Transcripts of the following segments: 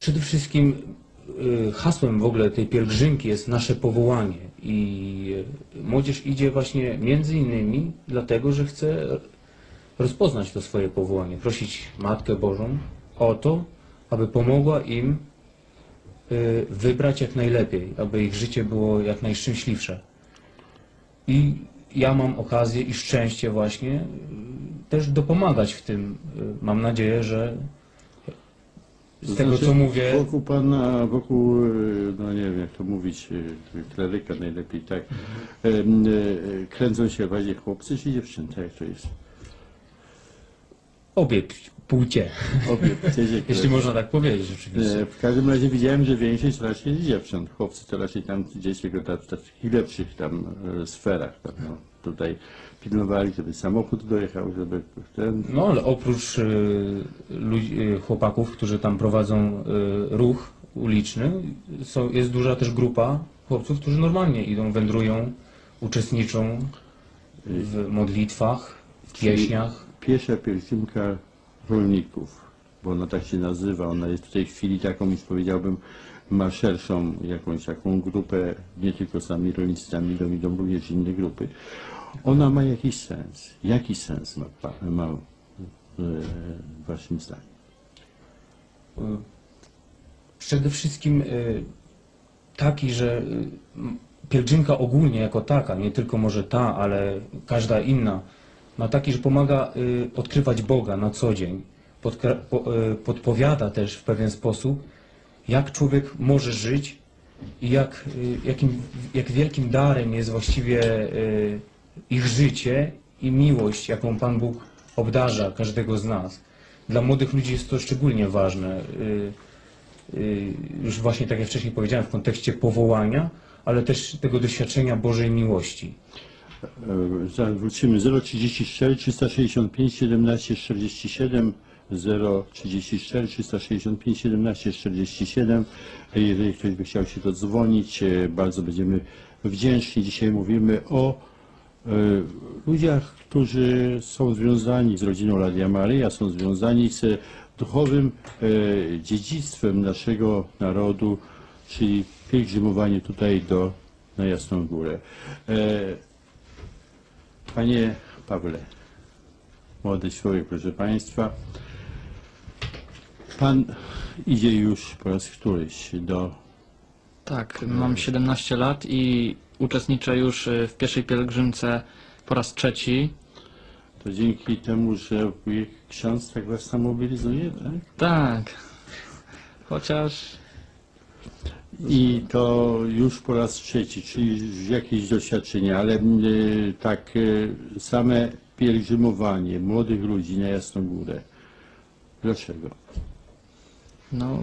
Przede wszystkim hasłem w ogóle tej pielgrzymki jest nasze powołanie i młodzież idzie właśnie między innymi dlatego, że chce rozpoznać to swoje powołanie, prosić Matkę Bożą o to, aby pomogła im wybrać jak najlepiej, aby ich życie było jak najszczęśliwsze. I ja mam okazję i szczęście właśnie też dopomagać w tym. Mam nadzieję, że z tego co mówię... Wokół pana, wokół, no nie wiem jak to mówić, kleryka najlepiej, tak, kręcą się bardziej chłopcy czy dziewczęta, jak to jest? Obie płcie, Obie, jeśli można tak powiedzieć oczywiście. W każdym razie widziałem, że większość to raczej dziewcząt. Chłopcy to raczej tam gdzieś w takich lepszych tam sferach. Tam, no. Tutaj pilnowali, żeby samochód dojechał, żeby ten... No ale oprócz chłopaków, którzy tam prowadzą ruch uliczny, jest duża też grupa chłopców, którzy normalnie idą, wędrują, uczestniczą w modlitwach, w pieśniach. Piesza pielgrzymka rolników, bo ona tak się nazywa, ona jest w tej chwili taką, już powiedziałbym, ma szerszą jakąś taką grupę, nie tylko sami rolnicy tam idą również inne grupy. Ona ma jakiś sens. Jaki sens ma w waszym zdaniem? Przede wszystkim taki, że pielgrzymka ogólnie jako taka, nie tylko może ta, ale każda inna, ma taki, że pomaga odkrywać Boga na co dzień. Podpowiada też w pewien sposób, jak człowiek może żyć i jak wielkim darem jest właściwie ich życie i miłość, jaką Pan Bóg obdarza każdego z nas. Dla młodych ludzi jest to szczególnie ważne. Już właśnie tak jak wcześniej powiedziałem, w kontekście powołania, ale też tego doświadczenia Bożej miłości. Zaraz wrócimy. 034 365 17 47 034 365 17 47. Jeżeli ktoś by chciał się dodzwonić, bardzo będziemy wdzięczni. Dzisiaj mówimy o ludziach, którzy są związani z rodziną Radia Maryja, są związani z duchowym dziedzictwem naszego narodu, czyli pielgrzymowanie tutaj na Jasną Górę. Panie Pawle, młody człowiek, proszę Państwa, Pan idzie już po raz któryś do... Tak, mam 17 lat i uczestniczę już w pierwszej pielgrzymce po raz trzeci. To dzięki temu, że ksiądz tak was mobilizuje, tak? Tak, chociaż I to już po raz trzeci, czyli jakieś doświadczenie, ale tak same pielgrzymowanie młodych ludzi na Jasną Górę. Dlaczego? no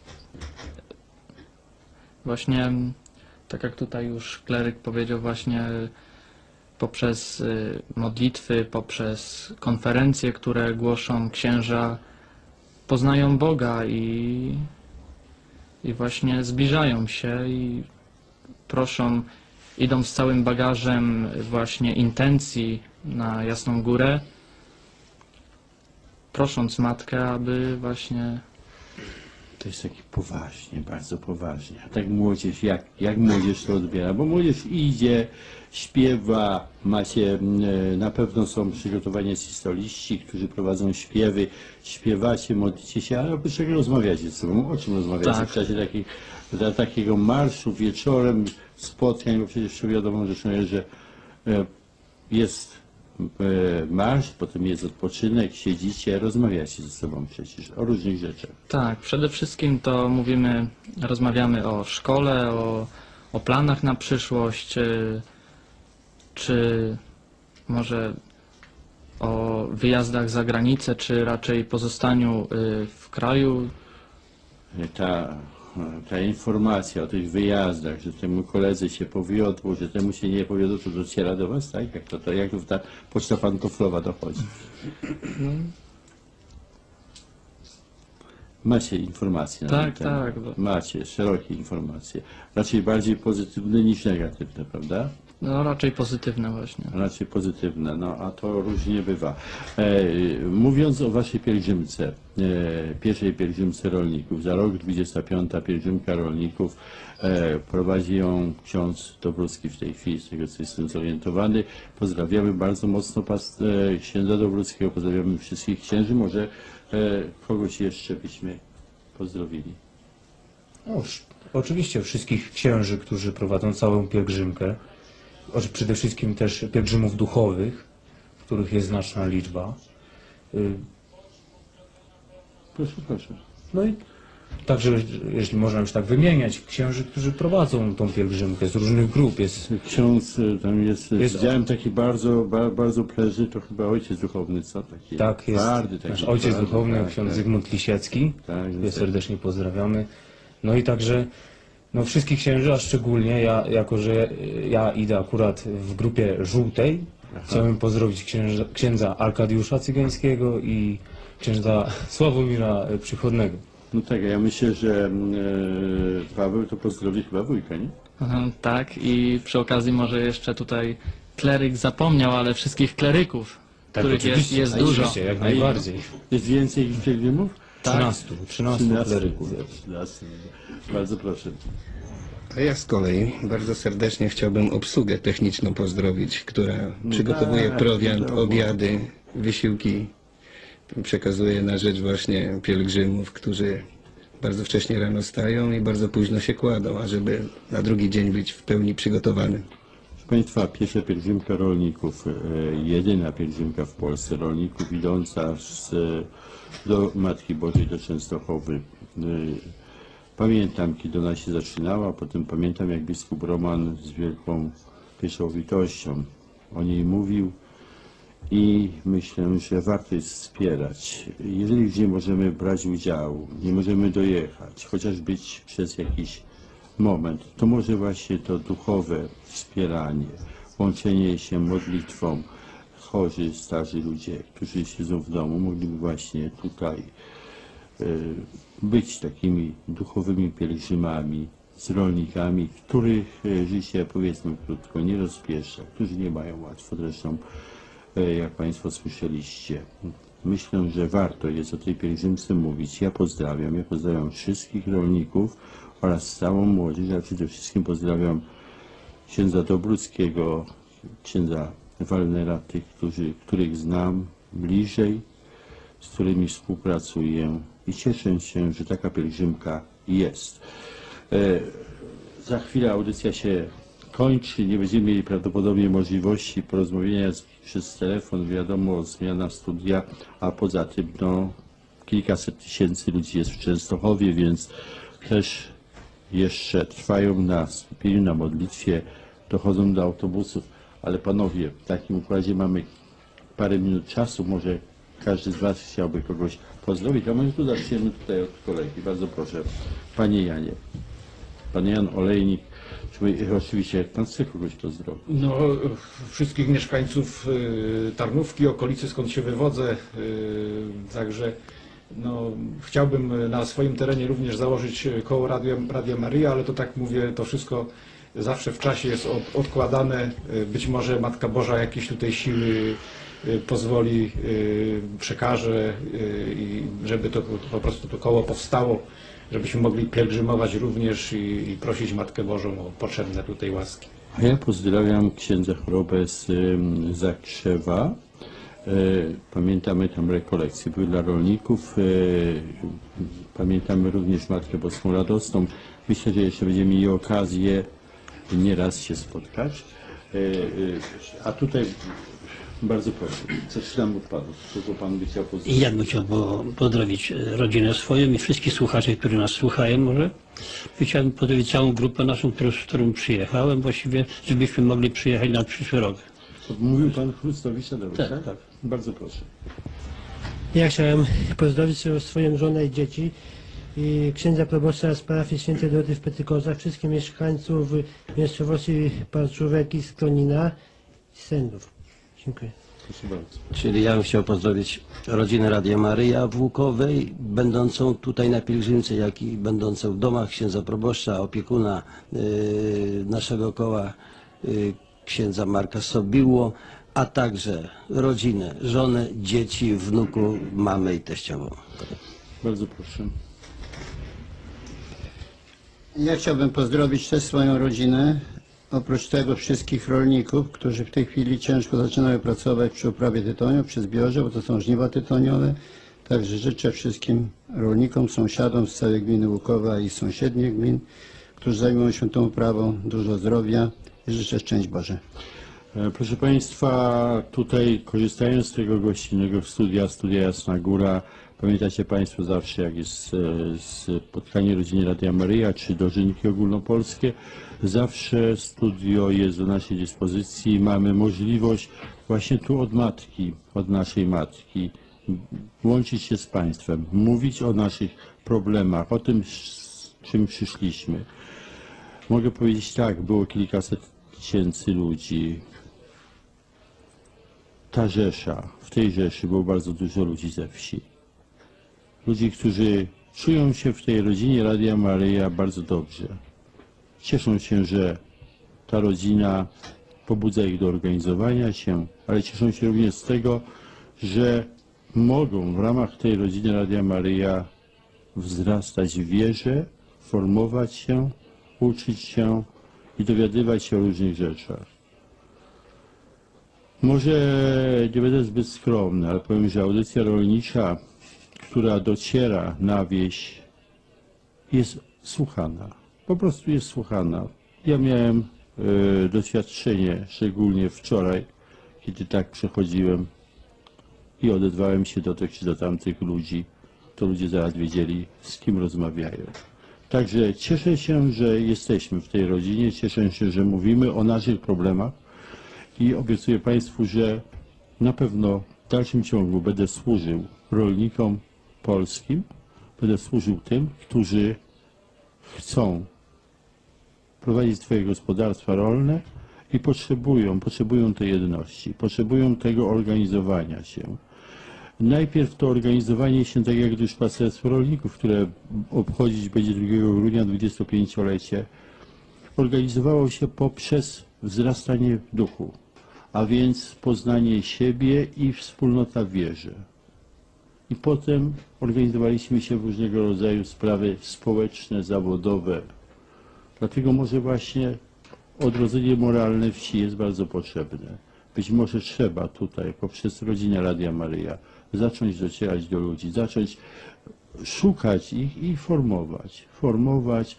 właśnie tak jak tutaj już kleryk powiedział, właśnie poprzez modlitwy, poprzez konferencje, które głoszą księża, poznają Boga i właśnie zbliżają się i proszą, idą z całym bagażem właśnie intencji na Jasną Górę, prosząc Matkę, aby właśnie... To jest taki poważnie, bardzo poważnie. A tak młodzież, jak młodzież to odbiera? Bo młodzież idzie, śpiewa, macie, na pewno są przygotowani systoliści, którzy prowadzą śpiewy, śpiewacie, modlicie się, ale oprócz tego rozmawiacie ze sobą. O czym rozmawiacie Tak. w czasie takiego marszu wieczorem, spotkań, bo przecież wiadomo rzeczą jest, że jest marsz, potem jest odpoczynek, siedzicie, rozmawiacie ze sobą przecież o różnych rzeczach. Tak, przede wszystkim to rozmawiamy o szkole, o planach na przyszłość, czy może o wyjazdach za granicę, czy raczej pozostaniu w kraju. Ta informacja o tych wyjazdach, że temu koledze się powiodło, że temu się nie powiodło, to dociera do was, tak? Jak to ta poczta pantoflowa dochodzi? Macie informacje na ten Tak, temat. tak. Macie szerokie informacje. Raczej bardziej pozytywne niż negatywne, prawda? No raczej pozytywne właśnie. Raczej pozytywne, no a to różnie bywa. Mówiąc o waszej pielgrzymce, pierwszej pielgrzymce rolników, za rok 25. pielgrzymka rolników, prowadzi ją ksiądz Dowrócki w tej chwili, z tego co jestem zorientowany. Pozdrawiamy bardzo mocno księdza Dowróckiego, pozdrawiamy wszystkich księży, może kogoś jeszcze byśmy pozdrowili. No, oczywiście wszystkich księży, którzy prowadzą całą pielgrzymkę, przede wszystkim też pielgrzymów duchowych, których jest znaczna liczba. Proszę, proszę. No i także, jeśli można już tak wymieniać, księży, którzy prowadzą tą pielgrzymkę z różnych grup. Jest Ksiądz tam jest, Jest- widziałem taki bardzo pleży, to chyba ojciec duchowny, co? Taki tak, jest twardy, taki nasz ojciec twardy, duchowny, tak, ksiądz tak. Zygmunt Lisiecki, Tak, którego jest. serdecznie pozdrawiamy. No i także no, wszystkich księży, a szczególnie ja, jako że ja idę akurat w grupie żółtej, chciałbym pozdrowić księdza Arkadiusza Cygańskiego i księdza Sławomira Przychodnego. No tak, ja myślę, że Paweł to pozdrowi chyba wujka, nie? Aha, tak, i przy okazji może jeszcze tutaj kleryk zapomniał, ale wszystkich kleryków, których jest dużo. oczywiście, jak A najbardziej. Jest więcej pielgrzymów? Tak. 13 kleryków. 13. Bardzo proszę. A ja z kolei bardzo serdecznie chciałbym obsługę techniczną pozdrowić, która przygotowuje prowiant, wiadomo. obiady, wysiłki przekazuje na rzecz właśnie pielgrzymów, którzy bardzo wcześnie rano stają i bardzo późno się kładą, ażeby na drugi dzień być w pełni przygotowanym. Proszę Państwa, pierwsza pielgrzymka rolników, jedyna pielgrzymka w Polsce rolników idąca do Matki Bożej, do Częstochowy. Pamiętam, kiedy ona się zaczynała, potem pamiętam, jak biskup Roman z wielką pieczołowitością o niej mówił i myślę, że warto jest wspierać. Jeżeli już nie możemy brać udziału, nie możemy dojechać, chociaż być przez jakiś moment, to może właśnie to duchowe wspieranie, łączenie się modlitwą, chorzy, starzy ludzie, którzy siedzą w domu, mogliby właśnie tutaj być takimi duchowymi pielgrzymami z rolnikami, których życie, powiedzmy krótko, nie rozpieszcza, którzy nie mają łatwo. Zresztą, jak Państwo słyszeliście, myślę, że warto jest o tej pielgrzymce mówić. Ja pozdrawiam wszystkich rolników oraz całą młodzież, a przede wszystkim pozdrawiam księdza Dobruckiego, księdza Walnera, tych, których znam bliżej, z którymi współpracuję i cieszę się, że taka pielgrzymka jest. Za chwilę audycja się kończy, nie będziemy mieli prawdopodobnie możliwości porozmawiania przez telefon, wiadomo, zmiana studia, a poza tym no, kilkaset tysięcy ludzi jest w Częstochowie, więc też jeszcze trwają na skupieniu, na modlitwie, dochodzą do autobusów, ale panowie, w takim układzie mamy parę minut czasu, może każdy z Was chciałby kogoś pozdrowić, a może tu zaczniemy tutaj od kolegi. Bardzo proszę, Panie Janie. Pan Jan Olejnik, oczywiście Pan chce kogoś pozdrowić. No, wszystkich mieszkańców Tarnówki, okolicy, skąd się wywodzę, także no, chciałbym na swoim terenie również założyć koło Radia Maryja, ale to tak mówię, to wszystko zawsze w czasie jest odkładane. Być może Matka Boża jakieś tutaj siły pozwoli, przekaże i żeby to po prostu to koło powstało, żebyśmy mogli pielgrzymować również i prosić Matkę Bożą o potrzebne tutaj łaski. A ja pozdrawiam księdza Chorobę z Zakrzewa. Pamiętamy tam rekolekcje, były dla rolników. Pamiętamy również Matkę Boską Radosną. Myślę, że jeszcze będziemy mieli okazję nieraz się spotkać. A tutaj bardzo proszę, coś nam od Panu, kogo Pan by chciał pozdrowić? Ja bym chciał pozdrowić rodzinę swoją i wszystkich słuchaczy, którzy nas słuchają może. Chciałbym pozdrowić całą grupę naszą, z którą przyjechałem właściwie, żebyśmy mogli przyjechać na przyszły rok. Mówił Pan Chrustowicz Tadeusz, Tak, tak? tak. Bardzo proszę. Ja chciałem pozdrowić swoją żonę i dzieci i księdza proboszcza z parafii Świętej Dorody w Petykozach, wszystkich mieszkańców miejscowości Parczówek i Sklonina i Sędów. Dziękuję. Proszę bardzo. Czyli ja bym chciał pozdrowić rodzinę Radia Maryja w Łukowej, będącą tutaj na pielgrzymce, jak i będącą w domach księdza proboszcza, opiekuna naszego koła, księdza Marka Sobiło, a także rodzinę, żonę, dzieci, wnuku, mamę i teściową. Bardzo proszę. Ja chciałbym pozdrowić też swoją rodzinę. Oprócz tego wszystkich rolników, którzy w tej chwili ciężko zaczynają pracować przy uprawie tytoniu, przy zbiorze, bo to są żniwa tytoniowe. Także życzę wszystkim rolnikom, sąsiadom z całej gminy Łukowa i sąsiednich gmin, którzy zajmują się tą uprawą, dużo zdrowia i życzę szczęść Boże. Proszę Państwa, tutaj korzystając z tego gościnnego studia Jasna Góra, pamiętacie Państwo zawsze, jak jest spotkanie rodziny Radia Maryja czy dożynki ogólnopolskie, zawsze studio jest do naszej dyspozycji. Mamy możliwość właśnie tu od matki, od naszej matki, łączyć się z Państwem, mówić o naszych problemach, o tym, z czym przyszliśmy. Mogę powiedzieć tak, było kilkaset tysięcy ludzi. Ta rzesza, w tej rzeszy było bardzo dużo ludzi ze wsi. Ludzi, którzy czują się w tej rodzinie Radia Maryja bardzo dobrze. Cieszą się, że ta rodzina pobudza ich do organizowania się, ale cieszą się również z tego, że mogą w ramach tej rodziny Radia Maryja wzrastać w wierze, formować się, uczyć się i dowiadywać się o różnych rzeczach. Może nie będę zbyt skromny, ale powiem, że audycja rolnicza, która dociera na wieś, jest słuchana. Po prostu jest słuchana. Ja miałem doświadczenie, szczególnie wczoraj, kiedy tak przechodziłem i odezwałem się do tych czy do tamtych ludzi, to ludzie zaraz wiedzieli, z kim rozmawiają. Także cieszę się, że jesteśmy w tej rodzinie, cieszę się, że mówimy o naszych problemach i obiecuję Państwu, że na pewno w dalszym ciągu będę służył rolnikom polskim, będę służył tym, którzy chcą prowadzić swoje gospodarstwa rolne i potrzebują tej jedności, potrzebują tego organizowania się. Najpierw to organizowanie się, tak jak Duszpasterstwo Rolników, które obchodzić będzie 2 grudnia 25-lecie, organizowało się poprzez wzrastanie w duchu, a więc poznanie siebie i wspólnota w wierze. I potem organizowaliśmy się w różnego rodzaju sprawy społeczne, zawodowe. Dlatego może właśnie odrodzenie moralne wsi jest bardzo potrzebne. Być może trzeba tutaj poprzez rodzinę Radia Maryja zacząć docierać do ludzi, zacząć szukać ich i formować,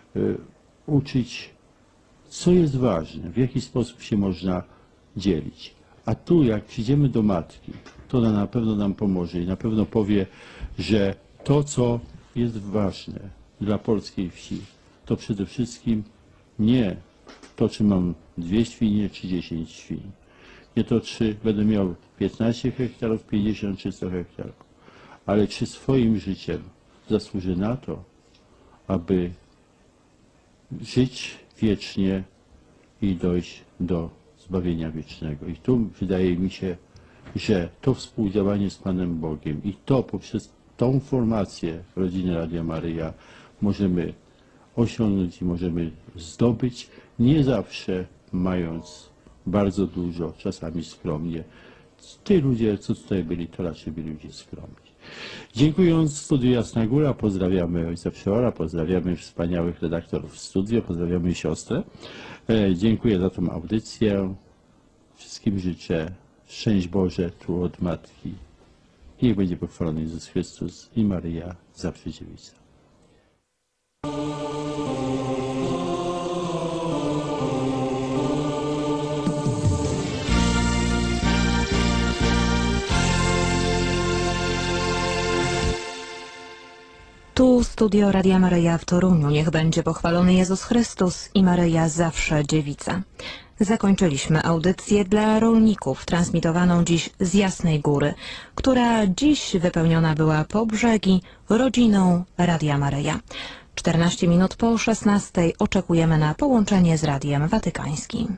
uczyć, co jest ważne, w jaki sposób się można dzielić. A tu, jak przyjdziemy do matki, to ona na pewno nam pomoże i na pewno powie, że to, co jest ważne dla polskiej wsi, to przede wszystkim nie to, czy mam 2 świnie, czy 10 świń. Nie to, czy będę miał 15 hektarów, 50 czy 100 hektarów, ale czy swoim życiem zasłużę na to, aby żyć wiecznie i dojść do zbawienia wiecznego. I tu wydaje mi się, że to współdziałanie z Panem Bogiem i to poprzez tą formację rodziny Radia Maryja możemy osiągnąć i możemy zdobyć, nie zawsze mając bardzo dużo, czasami skromnie. Ci ludzie, co tutaj byli, to raczej byli ludzie skromni. Dziękując Studiu Jasna Góra, pozdrawiamy ojca Przeora, pozdrawiamy wspaniałych redaktorów studio, pozdrawiamy siostrę. Dziękuję za tą audycję. Wszystkim życzę szczęść Boże tu od Matki. Niech będzie pochwalony Jezus Chrystus i Maryja zawsze dziewica. Tu studio Radia Maryja w Toruniu. Niech będzie pochwalony Jezus Chrystus i Maryja zawsze dziewica. Zakończyliśmy audycję dla rolników, transmitowaną dziś z Jasnej Góry, która dziś wypełniona była po brzegi rodziną Radia Maryja. 14 minut po 16 oczekujemy na połączenie z Radiem Watykańskim.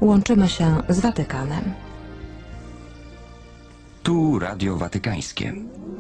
łączymy się z Watykanem. Tu Radio Watykańskie.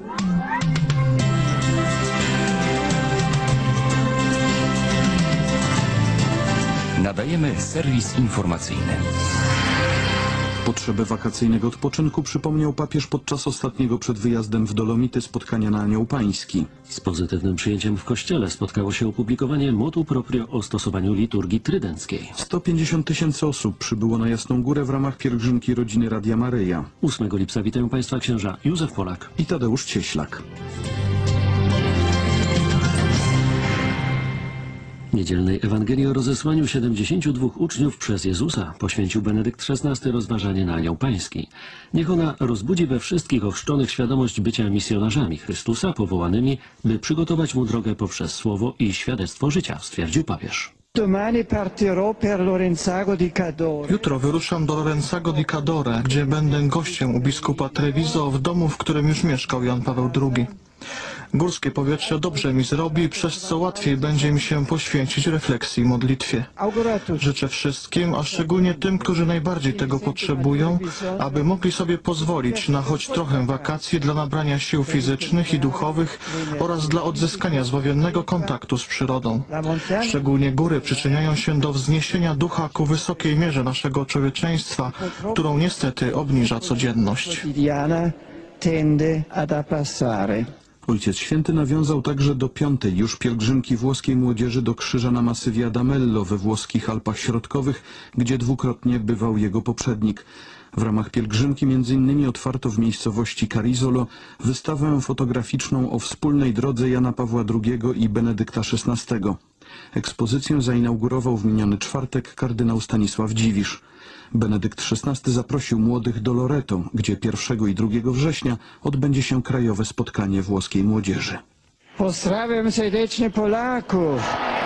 Nadajemy serwis informacyjny. Potrzebę wakacyjnego odpoczynku przypomniał papież podczas ostatniego przed wyjazdem w Dolomity spotkania na Anioł Pański. Z pozytywnym przyjęciem w Kościele spotkało się opublikowanie motu proprio o stosowaniu liturgii trydenckiej. 150 000 osób przybyło na Jasną Górę w ramach pielgrzymki rodziny Radia Maryja. 8 lipca witają Państwa księża Józef Polak i Tadeusz Cieślak. Niedzielnej Ewangelii o rozesłaniu 72 uczniów przez Jezusa poświęcił Benedykt XVI rozważanie na Anioł Pański. Niech ona rozbudzi we wszystkich ochrzczonych świadomość bycia misjonarzami Chrystusa, powołanymi, by przygotować mu drogę poprzez słowo i świadectwo życia, stwierdził papież. Jutro wyruszam do Lorenzago di Cadore, gdzie będę gościem u biskupa Treviso w domu, w którym już mieszkał Jan Paweł II. Górskie powietrze dobrze mi zrobi, przez co łatwiej będzie mi się poświęcić refleksji i modlitwie. Życzę wszystkim, a szczególnie tym, którzy najbardziej tego potrzebują, aby mogli sobie pozwolić na choć trochę wakacji dla nabrania sił fizycznych i duchowych oraz dla odzyskania zbawiennego kontaktu z przyrodą. Szczególnie góry przyczyniają się do wzniesienia ducha ku wysokiej mierze naszego człowieczeństwa, którą niestety obniża codzienność. Ojciec Święty nawiązał także do 5. już pielgrzymki włoskiej młodzieży do krzyża na masywie Adamello we włoskich Alpach Środkowych, gdzie dwukrotnie bywał jego poprzednik. W ramach pielgrzymki m.in. otwarto w miejscowości Carisolo wystawę fotograficzną o wspólnej drodze Jana Pawła II i Benedykta XVI. Ekspozycję zainaugurował w miniony czwartek kardynał Stanisław Dziwisz. Benedykt XVI zaprosił młodych do Loreto, gdzie 1 i 2 września odbędzie się krajowe spotkanie włoskiej młodzieży. Pozdrawiam serdecznie Polaków,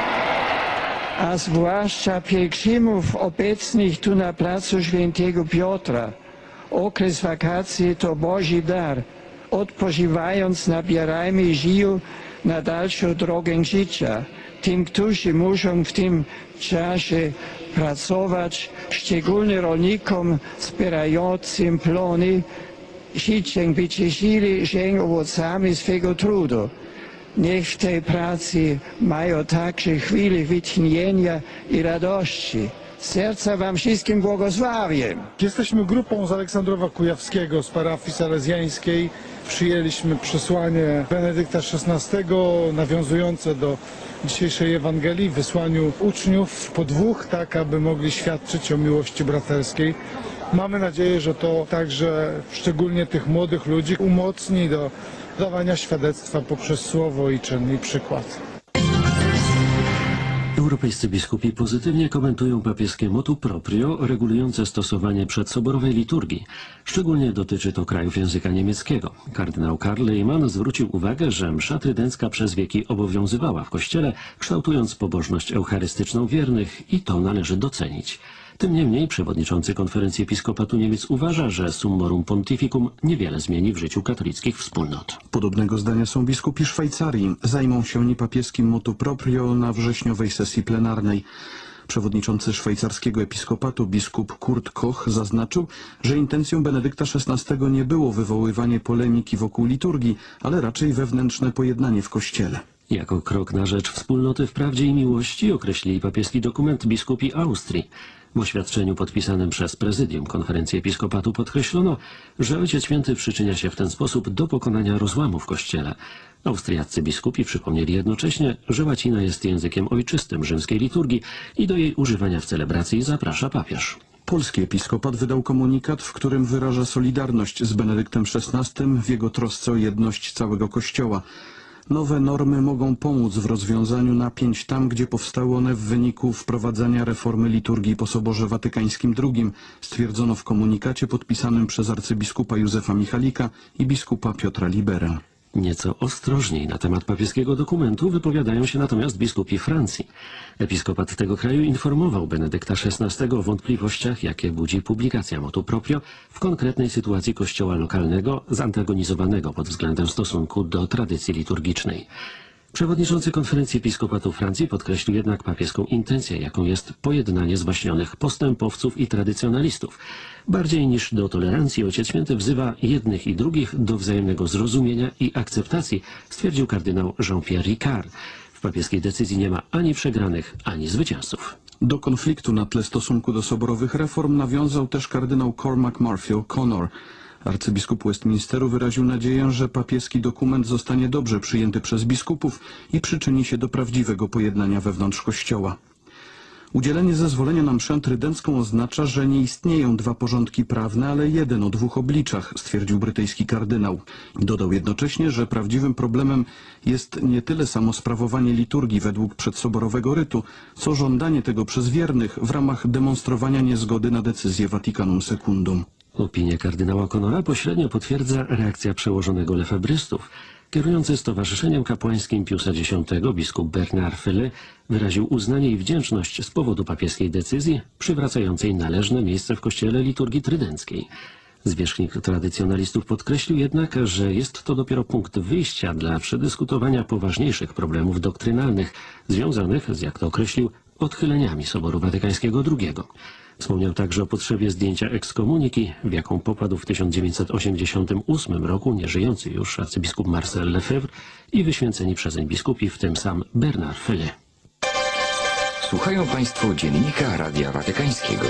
a zwłaszcza pielgrzymów obecnych tu na placu Świętego Piotra. Okres wakacji to Boży dar. Odpoczywając nabierajmy sił na dalszą drogę życia. Tym, którzy muszą w tym czasie pracować, szczególnie rolnikom zbierającym plony, życzę, by cieszyli się owocami swego trudu. Niech w tej pracy mają także chwile wytchnienia i radości. Serca wam wszystkim błogosławię. Jesteśmy grupą z Aleksandrowa Kujawskiego, z parafii salezjańskiej. Przyjęliśmy przesłanie Benedykta XVI nawiązujące do dzisiejszej Ewangelii, wysłaniu uczniów po 2, tak aby mogli świadczyć o miłości braterskiej. Mamy nadzieję, że to także szczególnie tych młodych ludzi umocni do dawania świadectwa poprzez słowo i czyn i przykład. Europejscy biskupi pozytywnie komentują papieskie motu proprio regulujące stosowanie przedsoborowej liturgii. Szczególnie dotyczy to krajów języka niemieckiego. Kardynał Karl Lehmann zwrócił uwagę, że msza trydencka przez wieki obowiązywała w Kościele, kształtując pobożność eucharystyczną wiernych i to należy docenić. Tym niemniej przewodniczący Konferencji Episkopatu Niemiec uważa, że Summorum Pontificum niewiele zmieni w życiu katolickich wspólnot. Podobnego zdania są biskupi Szwajcarii. Zajmą się niepapieskim motu proprio na wrześniowej sesji plenarnej. Przewodniczący szwajcarskiego episkopatu biskup Kurt Koch zaznaczył, że intencją Benedykta XVI nie było wywoływanie polemiki wokół liturgii, ale raczej wewnętrzne pojednanie w Kościele. Jako krok na rzecz wspólnoty w prawdzie i miłości określili papieski dokument biskupi Austrii. W oświadczeniu podpisanym przez prezydium Konferencji Episkopatu podkreślono, że Ojciec Święty przyczynia się w ten sposób do pokonania rozłamu w Kościele. Austriaccy biskupi przypomnieli jednocześnie, że łacina jest językiem ojczystym rzymskiej liturgii i do jej używania w celebracji zaprasza papież. Polski episkopat wydał komunikat, w którym wyraża solidarność z Benedyktem XVI w jego trosce o jedność całego Kościoła. Nowe normy mogą pomóc w rozwiązaniu napięć tam, gdzie powstały one w wyniku wprowadzania reformy liturgii po Soborze Watykańskim II, stwierdzono w komunikacie podpisanym przez arcybiskupa Józefa Michalika i biskupa Piotra Libera. Nieco ostrożniej na temat papieskiego dokumentu wypowiadają się natomiast biskupi Francji. Episkopat tego kraju informował Benedykta XVI o wątpliwościach, jakie budzi publikacja motu proprio w konkretnej sytuacji kościoła lokalnego zantagonizowanego pod względem stosunku do tradycji liturgicznej. Przewodniczący Konferencji Episkopatu Francji podkreślił jednak papieską intencję, jaką jest pojednanie zwaśnionych postępowców i tradycjonalistów. Bardziej niż do tolerancji Ojciec Święty wzywa jednych i drugich do wzajemnego zrozumienia i akceptacji, stwierdził kardynał Jean-Pierre Ricard. W papieskiej decyzji nie ma ani przegranych, ani zwycięzców. Do konfliktu na tle stosunku do soborowych reform nawiązał też kardynał Cormac Murphy O'Connor. Arcybiskup Westminsteru wyraził nadzieję, że papieski dokument zostanie dobrze przyjęty przez biskupów i przyczyni się do prawdziwego pojednania wewnątrz Kościoła. Udzielenie zezwolenia na mszę trydencką oznacza, że nie istnieją dwa porządki prawne, ale jeden o dwóch obliczach, stwierdził brytyjski kardynał. Dodał jednocześnie, że prawdziwym problemem jest nie tyle samo sprawowanie liturgii według przedsoborowego rytu, co żądanie tego przez wiernych w ramach demonstrowania niezgody na decyzję Vaticanum Secundum. Opinię kardynała Conora pośrednio potwierdza reakcja przełożonego lefebrystów. Kierujący Stowarzyszeniem Kapłańskim Piusa X biskup Bernard Fellé wyraził uznanie i wdzięczność z powodu papieskiej decyzji przywracającej należne miejsce w kościele liturgii trydenckiej. Zwierzchnik tradycjonalistów podkreślił jednak, że jest to dopiero punkt wyjścia dla przedyskutowania poważniejszych problemów doktrynalnych związanych z, jak to określił, odchyleniami Soboru Watykańskiego II. Wspomniał także o potrzebie zdjęcia ekskomuniki, w jaką popadł w 1988 roku nieżyjący już arcybiskup Marcel Lefebvre i wyświęceni przezeń biskupi, w tym sam Bernard Fellé. Słuchają Państwo Dziennika Radia Watykańskiego.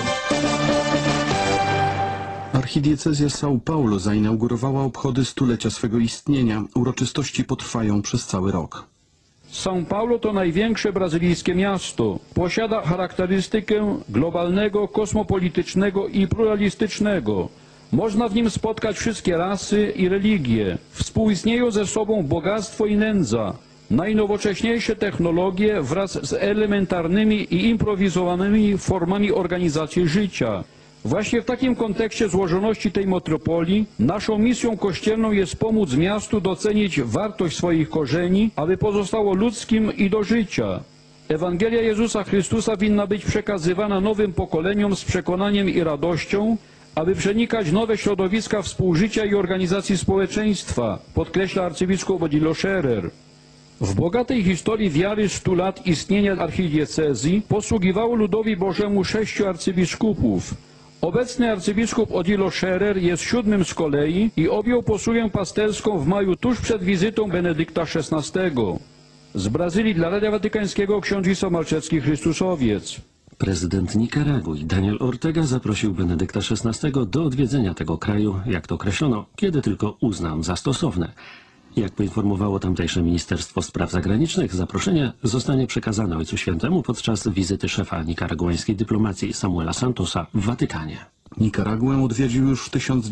Archidiecezja São Paulo zainaugurowała obchody stulecia swego istnienia. Uroczystości potrwają przez cały rok. São Paulo to największe brazylijskie miasto. Posiada charakterystykę globalnego, kosmopolitycznego i pluralistycznego. Można w nim spotkać wszystkie rasy i religie. Współistnieją ze sobą bogactwo i nędza. Najnowocześniejsze technologie wraz z elementarnymi i improwizowanymi formami organizacji życia. Właśnie w takim kontekście złożoności tej metropolii naszą misją kościelną jest pomóc miastu docenić wartość swoich korzeni, aby pozostało ludzkim i do życia. Ewangelia Jezusa Chrystusa winna być przekazywana nowym pokoleniom z przekonaniem i radością, aby przenikać nowe środowiska współżycia i organizacji społeczeństwa, podkreśla arcybiskup Odilo Scherer. W bogatej historii wiary 100 lat istnienia archidiecezji posługiwało ludowi Bożemu 6 arcybiskupów. Obecny arcybiskup Odilo Scherer jest 7 z kolei i objął posługę pasterską w maju tuż przed wizytą Benedykta XVI. Z Brazylii dla Radia Watykańskiego ksiądz Wisław Malczewski, Chrystusowiec. Prezydent Nikaragui Daniel Ortega zaprosił Benedykta XVI do odwiedzenia tego kraju, jak to określono, kiedy tylko uzna za stosowne. Jak poinformowało tamtejsze Ministerstwo Spraw Zagranicznych, zaproszenie zostanie przekazane Ojcu Świętemu podczas wizyty szefa nikaraguańskiej dyplomacji Samuela Santosa w Watykanie. Nikaraguę odwiedził już w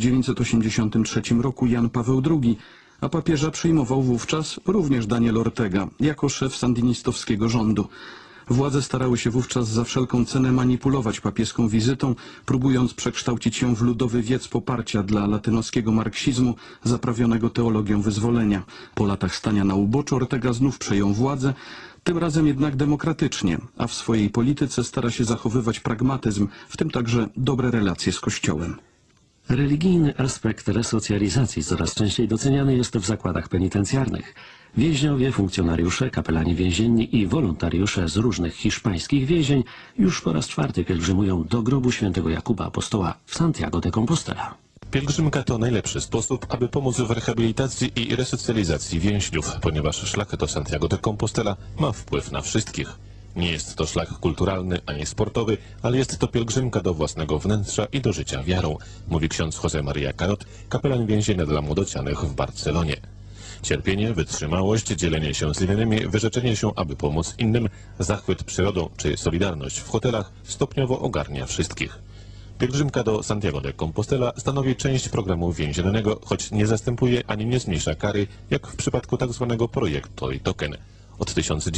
1983 roku Jan Paweł II, a papieża przyjmował wówczas również Daniel Ortega jako szef sandinistowskiego rządu. Władze starały się wówczas za wszelką cenę manipulować papieską wizytą, próbując przekształcić ją w ludowy wiec poparcia dla latynoskiego marksizmu zaprawionego teologią wyzwolenia. Po latach stania na uboczu Ortega znów przejął władzę, tym razem jednak demokratycznie, a w swojej polityce stara się zachowywać pragmatyzm, w tym także dobre relacje z Kościołem. Religijny aspekt resocjalizacji coraz częściej doceniany jest w zakładach penitencjarnych. Więźniowie, funkcjonariusze, kapelani więzienni i wolontariusze z różnych hiszpańskich więzień już po raz 4 pielgrzymują do grobu świętego Jakuba Apostoła w Santiago de Compostela. Pielgrzymka to najlepszy sposób, aby pomóc w rehabilitacji i resocjalizacji więźniów, ponieważ szlak do Santiago de Compostela ma wpływ na wszystkich. Nie jest to szlak kulturalny ani sportowy, ale jest to pielgrzymka do własnego wnętrza i do życia wiarą, mówi ksiądz José María Carot, kapelan więzienia dla młodocianych w Barcelonie. Cierpienie, wytrzymałość, dzielenie się z innymi, wyrzeczenie się, aby pomóc innym, zachwyt przyrodą czy solidarność w hotelach stopniowo ogarnia wszystkich. Pielgrzymka do Santiago de Compostela stanowi część programu więziennego, choć nie zastępuje ani nie zmniejsza kary, jak w przypadku tzw. projektu Token. Od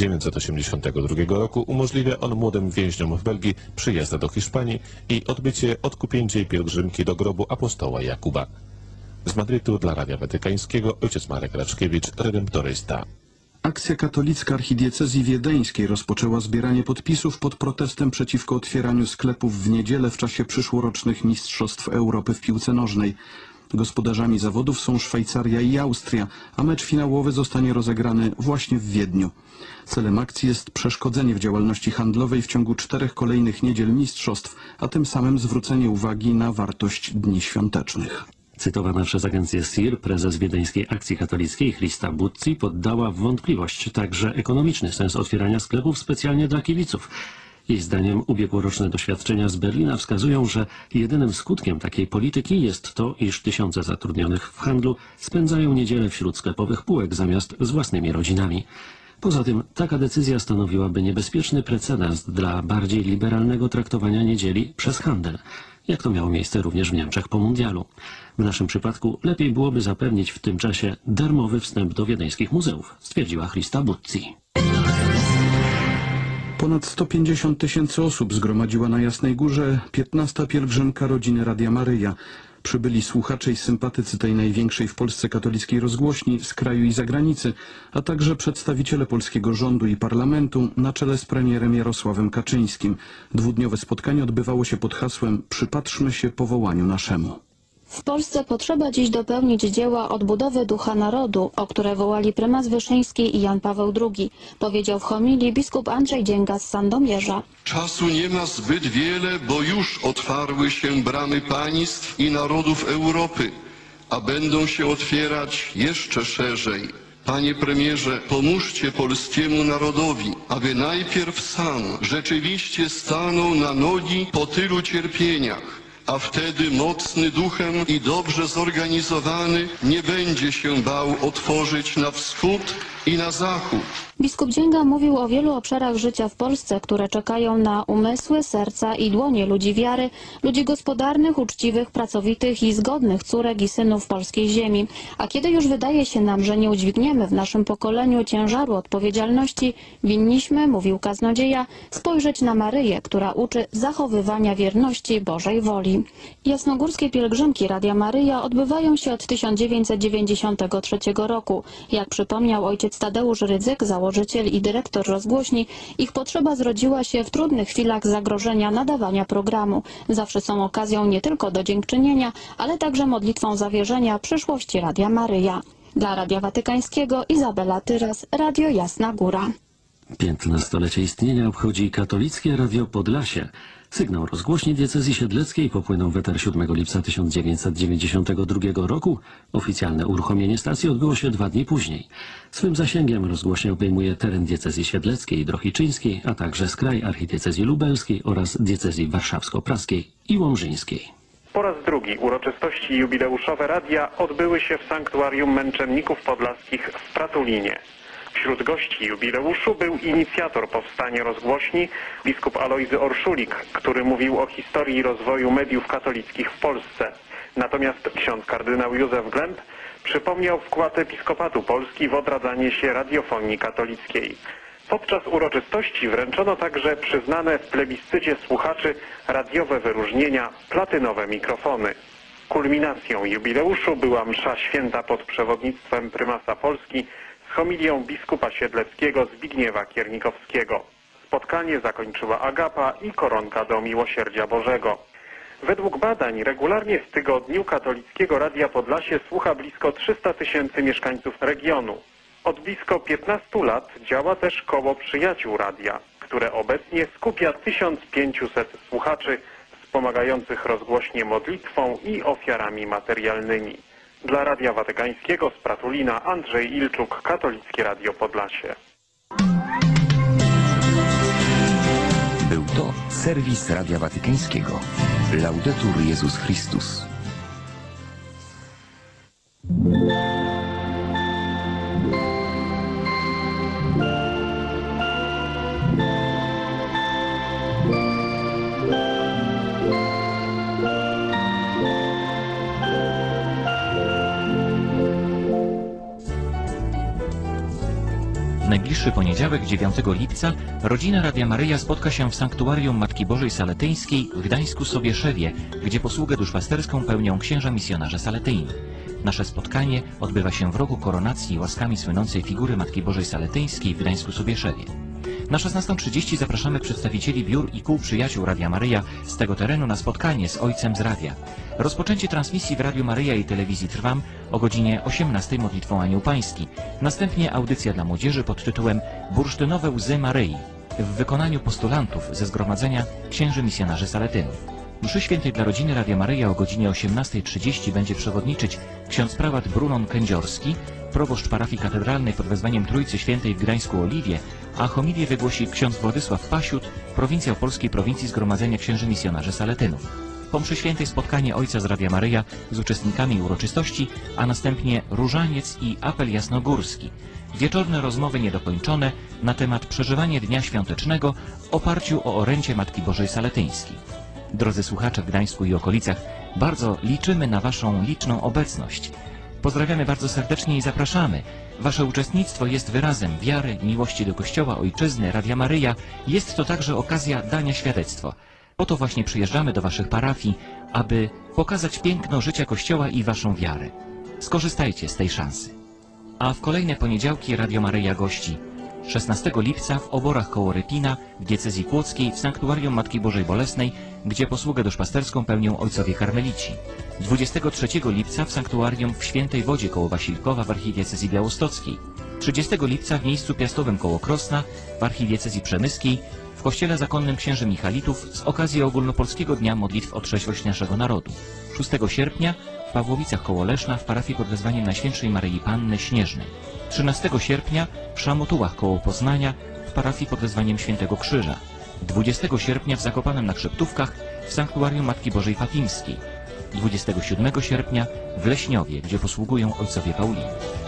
1982 roku umożliwia on młodym więźniom w Belgii przyjazd do Hiszpanii i odbycie odkupieńczej pielgrzymki do grobu apostoła Jakuba. Z Madrytu dla Radia Watykańskiego ojciec Marek Raczkiewicz, redemptorysta. Akcja katolicka archidiecezji wiedeńskiej rozpoczęła zbieranie podpisów pod protestem przeciwko otwieraniu sklepów w niedzielę w czasie przyszłorocznych Mistrzostw Europy w piłce nożnej. Gospodarzami zawodów są Szwajcaria i Austria, a mecz finałowy zostanie rozegrany właśnie w Wiedniu. Celem akcji jest przeszkodzenie w działalności handlowej w ciągu 4 kolejnych niedziel mistrzostw, a tym samym zwrócenie uwagi na wartość dni świątecznych. Cytowana przez agencję SIR prezes wiedeńskiej akcji katolickiej Christa Buzzi poddała w wątpliwość także ekonomiczny sens otwierania sklepów specjalnie dla kibiców. Jej zdaniem ubiegłoroczne doświadczenia z Berlina wskazują, że jedynym skutkiem takiej polityki jest to, iż tysiące zatrudnionych w handlu spędzają niedzielę wśród sklepowych półek zamiast z własnymi rodzinami. Poza tym taka decyzja stanowiłaby niebezpieczny precedens dla bardziej liberalnego traktowania niedzieli przez handel, jak to miało miejsce również w Niemczech po mundialu. W naszym przypadku lepiej byłoby zapewnić w tym czasie darmowy wstęp do wiedeńskich muzeów, stwierdziła Christa Buzzi. Ponad 150 000 osób zgromadziła na Jasnej Górze 15. pielgrzymka rodziny Radia Maryja. Przybyli słuchacze i sympatycy tej największej w Polsce katolickiej rozgłośni z kraju i zagranicy, a także przedstawiciele polskiego rządu i parlamentu na czele z premierem Jarosławem Kaczyńskim. Dwudniowe spotkanie odbywało się pod hasłem „Przypatrzmy się powołaniu naszemu”. W Polsce potrzeba dziś dopełnić dzieła odbudowy ducha narodu, o które wołali prymas Wyszyński i Jan Paweł II, powiedział w homilii biskup Andrzej Dzięga z Sandomierza. Czasu nie ma zbyt wiele, bo już otwarły się bramy państw i narodów Europy, a będą się otwierać jeszcze szerzej. Panie premierze, pomóżcie polskiemu narodowi, aby najpierw sam rzeczywiście stanął na nogi po tylu cierpieniach, a wtedy mocny duchem i dobrze zorganizowany nie będzie się bał otworzyć na wschód i na zachód. Biskup Dzięga mówił o wielu obszarach życia w Polsce, które czekają na umysły, serca i dłonie ludzi wiary, ludzi gospodarnych, uczciwych, pracowitych i zgodnych córek i synów polskiej ziemi. A kiedy już wydaje się nam, że nie udźwigniemy w naszym pokoleniu ciężaru odpowiedzialności, winniśmy, mówił kaznodzieja, spojrzeć na Maryję, która uczy zachowywania wierności Bożej woli. Jasnogórskie pielgrzymki Radia Maryja odbywają się od 1993 roku. Jak przypomniał ojciec Tadeusz Rydzyk, założyciel i dyrektor rozgłośni, ich potrzeba zrodziła się w trudnych chwilach zagrożenia nadawania programu. Zawsze są okazją nie tylko do dziękczynienia, ale także modlitwą zawierzenia przyszłości Radia Maryja. Dla Radia Watykańskiego Izabela Tyras, Radio Jasna Góra. 15-lecie istnienia obchodzi Katolickie Radio Podlasie. Sygnał rozgłośni diecezji siedleckiej popłynął w eter 7 lipca 1992 roku. Oficjalne uruchomienie stacji odbyło się 2 dni później. Swym zasięgiem rozgłośnia obejmuje teren diecezji siedleckiej i drohiczyńskiej, a także skraj archidiecezji lubelskiej oraz diecezji warszawsko-praskiej i łomżyńskiej. Po raz drugi uroczystości jubileuszowe radia odbyły się w sanktuarium męczenników podlaskich w Pratulinie. Wśród gości jubileuszu był inicjator powstania rozgłośni, biskup Alojzy Orszulik, który mówił o historii rozwoju mediów katolickich w Polsce. Natomiast ksiądz kardynał Józef Glemp przypomniał wkład Episkopatu Polski w odradzanie się radiofonii katolickiej. Podczas uroczystości wręczono także przyznane w plebiscycie słuchaczy radiowe wyróżnienia platynowe mikrofony. Kulminacją jubileuszu była msza święta pod przewodnictwem prymasa Polski z homilią biskupa siedleckiego Zbigniewa Kiernikowskiego. Spotkanie zakończyła agapa i koronka do Miłosierdzia Bożego. Według badań regularnie w tygodniu Katolickiego Radia Podlasie słucha blisko 300 000 mieszkańców regionu. Od blisko 15 lat działa też koło przyjaciół radia, które obecnie skupia 1500 słuchaczy wspomagających rozgłośnie modlitwą i ofiarami materialnymi. Dla Radia Watykańskiego z Pratulina Andrzej Ilczuk, Katolickie Radio Podlasie. Był to serwis Radia Watykańskiego. Laudetur Jezus Chrystus. W najbliższy poniedziałek, 9 lipca, rodzina Radia Maryja spotka się w sanktuarium Matki Bożej Saletyńskiej w Gdańsku-Sobieszewie, gdzie posługę duszpasterską pełnią księża misjonarze saletyjni. Nasze spotkanie odbywa się w roku koronacji łaskami słynącej figury Matki Bożej Saletyńskiej w Gdańsku-Sobieszewie. Na 16:30 zapraszamy przedstawicieli biur i kół przyjaciół Radia Maryja z tego terenu na spotkanie z ojcem z radia. Rozpoczęcie transmisji w Radiu Maryja i telewizji Trwam o godzinie 18 modlitwą Anioł Pański. Następnie audycja dla młodzieży pod tytułem Bursztynowe łzy Maryi w wykonaniu postulantów ze zgromadzenia księży misjonarzy Saletynów. Mszy świętej dla rodziny Radia Maryja o godzinie 18:30 będzie przewodniczyć ksiądz prałat Brunon Kędziorski, proboszcz parafii katedralnej pod wezwaniem Trójcy Świętej w Gdańsku Oliwie, a homilię wygłosi ksiądz Władysław Pasiut, prowincjał Polskiej Prowincji Zgromadzenia Księży Misjonarzy Saletynów. Po mszy świętej spotkanie ojca z Radia Maryja z uczestnikami uroczystości, a następnie różaniec i apel jasnogórski. Wieczorne rozmowy niedokończone na temat przeżywania Dnia Świątecznego w oparciu o orędzie Matki Bożej Saletyńskiej. Drodzy słuchacze w Gdańsku i okolicach, bardzo liczymy na Waszą liczną obecność. Pozdrawiamy bardzo serdecznie i zapraszamy. Wasze uczestnictwo jest wyrazem wiary, miłości do Kościoła, Ojczyzny, Radia Maryja. Jest to także okazja dania świadectwa. Po to właśnie przyjeżdżamy do Waszych parafii, aby pokazać piękno życia Kościoła i Waszą wiarę. Skorzystajcie z tej szansy. A w kolejne poniedziałki Radio Maryja gości 16 lipca w Oborach koło Rypina w diecezji kłodzkiej w Sanktuarium Matki Bożej Bolesnej, gdzie posługę duszpasterską pełnią ojcowie karmelici. 23 lipca w Sanktuarium w Świętej Wodzie koło Wasilkowa w archidiecezji białostockiej. 30 lipca w miejscu piastowym koło Krosna w archidiecezji przemyskiej w Kościele Zakonnym Księży Michalitów z okazji Ogólnopolskiego Dnia Modlitw o Trzeźwość Naszego Narodu. 6 sierpnia w Pawłowicach koło Leszna w parafii pod wezwaniem Najświętszej Maryi Panny Śnieżnej. 13 sierpnia w Szamotułach koło Poznania w parafii pod wezwaniem Świętego Krzyża. 20 sierpnia w Zakopanem na Krzeptówkach w Sanktuarium Matki Bożej Fatimskiej. 27 sierpnia w Leśniowie, gdzie posługują ojcowie Paulini.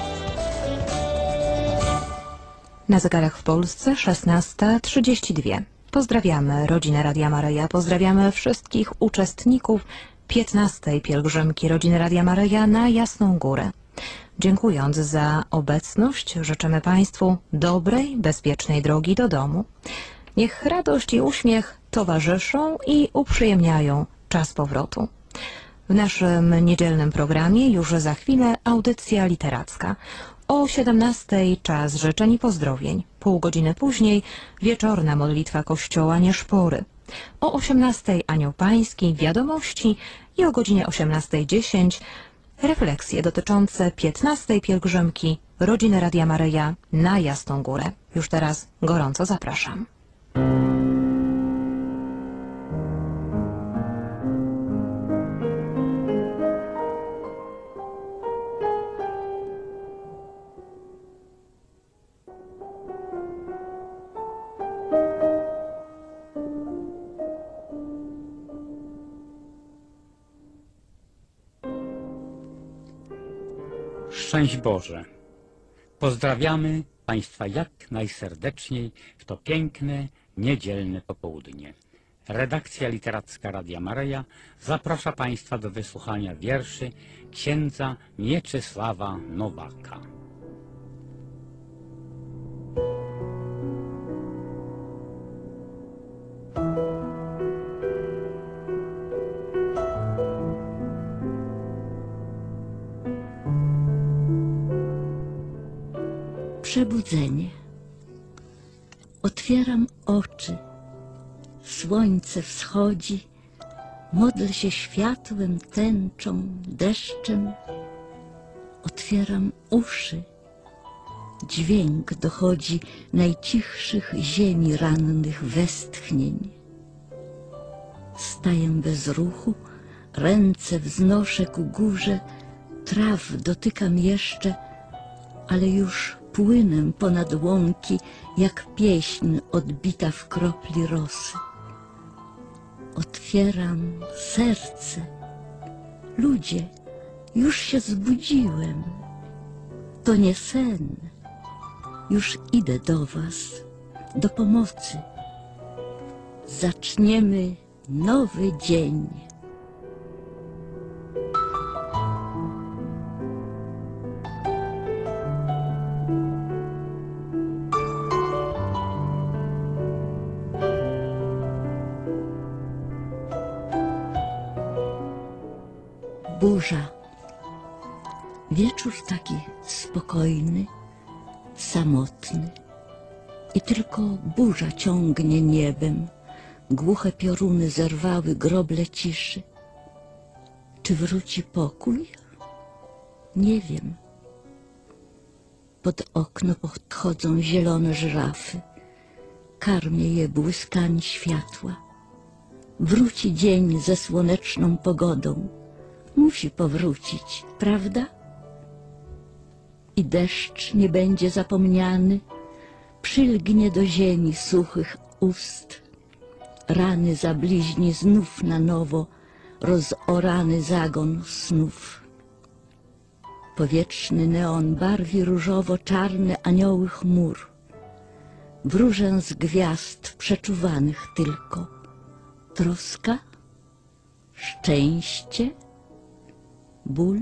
Na zegarach w Polsce 16:32. Pozdrawiamy rodzinę Radia Maryja, pozdrawiamy wszystkich uczestników 15. pielgrzymki rodziny Radia Maryja na Jasną Górę. Dziękując za obecność, życzymy Państwu dobrej, bezpiecznej drogi do domu. Niech radość i uśmiech towarzyszą i uprzyjemniają czas powrotu. W naszym niedzielnym programie już za chwilę audycja literacka. O 17:00 czas życzeń i pozdrowień. Pół godziny później wieczorna modlitwa Kościoła Nieszpory. O 18:00 Anioł Pański, wiadomości i o godzinie 18:10 refleksje dotyczące 15. pielgrzymki rodziny Radia Maryja na Jasną Górę. Już teraz gorąco zapraszam. Szczęść Boże! Pozdrawiamy Państwa jak najserdeczniej w to piękne, niedzielne popołudnie. Redakcja literacka Radia Maryja zaprasza Państwa do wysłuchania wierszy księdza Mieczysława Nowaka. Przebudzenie. Otwieram oczy. Słońce wschodzi. Modlę się światłem, tęczą, deszczem. Otwieram uszy. Dźwięk dochodzi najcichszych ziemi rannych westchnień. Staję bez ruchu, ręce wznoszę ku górze, traw dotykam jeszcze, ale już płynę ponad łąki, jak pieśń odbita w kropli rosy. Otwieram serce. Ludzie, już się zbudziłem. To nie sen. Już idę do was, do pomocy. Zaczniemy nowy dzień. Burza. Wieczór taki spokojny, samotny. I tylko burza ciągnie niebem, głuche pioruny zerwały groble ciszy. Czy wróci pokój? Nie wiem. Pod okno podchodzą zielone żyrafy. Karmię je błyskami światła. Wróci dzień ze słoneczną pogodą. Musi powrócić, prawda? I deszcz nie będzie zapomniany. Przylgnie do ziemi suchych ust. Rany zabliźni znów na nowo rozorany zagon snów. Powietrzny neon barwi różowo-czarne anioły chmur. Wróżę z gwiazd przeczuwanych tylko. Troska? Szczęście? Ból?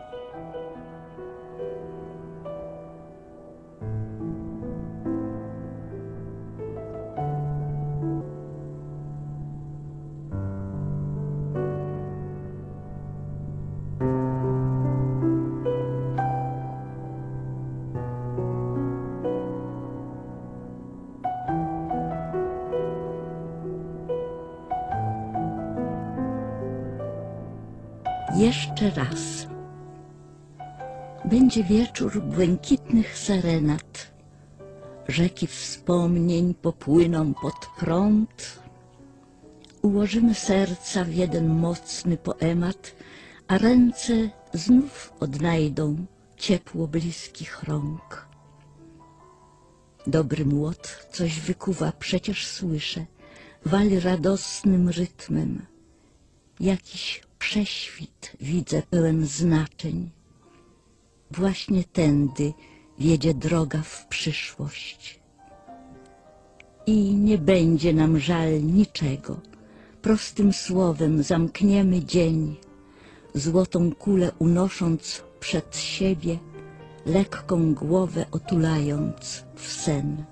Jeszcze raz. Będzie wieczór błękitnych serenad. Rzeki wspomnień popłyną pod prąd. Ułożymy serca w jeden mocny poemat, a ręce znów odnajdą ciepło bliskich rąk. Dobry młot coś wykuwa, przecież słyszę, wali radosnym rytmem. Jakiś prześwit widzę pełen znaczeń. Właśnie tędy wiedzie droga w przyszłość. I nie będzie nam żal niczego. Prostym słowem zamkniemy dzień, złotą kulę unosząc przed siebie, lekką głowę otulając w sen.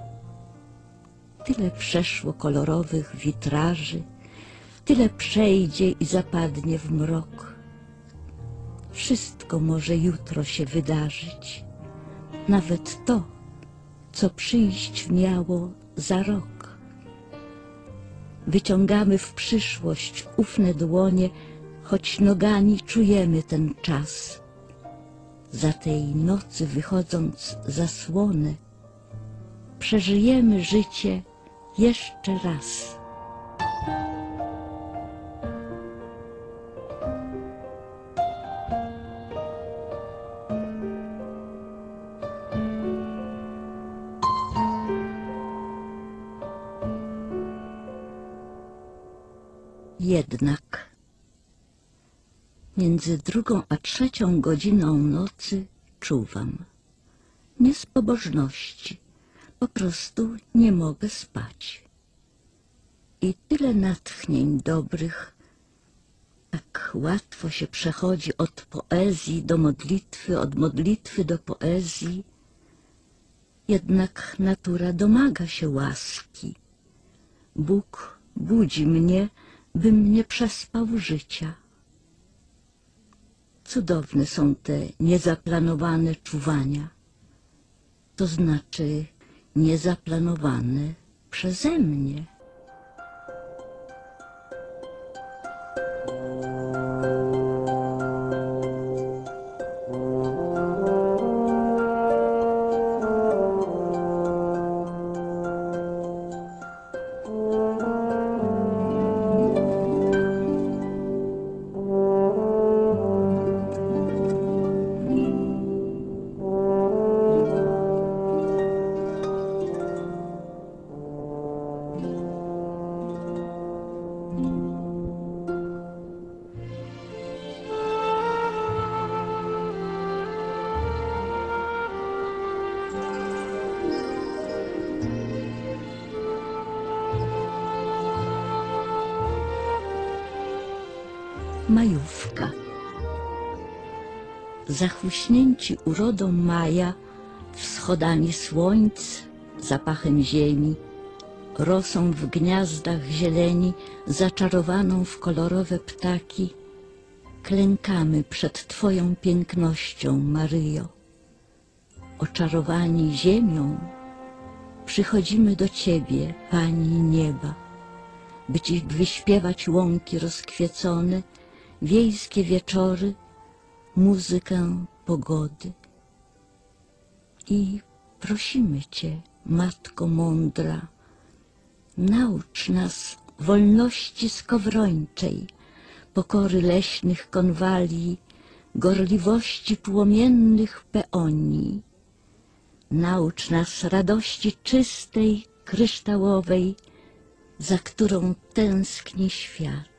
Tyle przeszło kolorowych witraży, tyle przejdzie i zapadnie w mrok. Wszystko może jutro się wydarzyć, nawet to, co przyjść miało za rok. Wyciągamy w przyszłość ufne dłonie, choć nogami czujemy ten czas. Za tej nocy wychodząc zasłonę, przeżyjemy życie jeszcze raz. Jednak między 2. a 3. godziną nocy czuwam. Nie z pobożności, po prostu nie mogę spać. I tyle natchnień dobrych, tak łatwo się przechodzi od poezji do modlitwy, od modlitwy do poezji. Jednak natura domaga się łaski. Bóg budzi mnie, bym nie przespał życia. Cudowne są te niezaplanowane czuwania, to znaczy niezaplanowane przeze mnie. Majówka. Zachłyśnięci urodą maja, wschodami słońc, zapachem ziemi, rosą w gniazdach zieleni, zaczarowaną w kolorowe ptaki, klękamy przed Twoją pięknością, Maryjo. Oczarowani ziemią, przychodzimy do Ciebie, Pani nieba, by Ci wyśpiewać łąki rozkwiecone, wiejskie wieczory, muzykę pogody. I prosimy Cię, Matko mądra, naucz nas wolności skowrończej, pokory leśnych konwalii, gorliwości płomiennych peonii. Naucz nas radości czystej, kryształowej, za którą tęskni świat.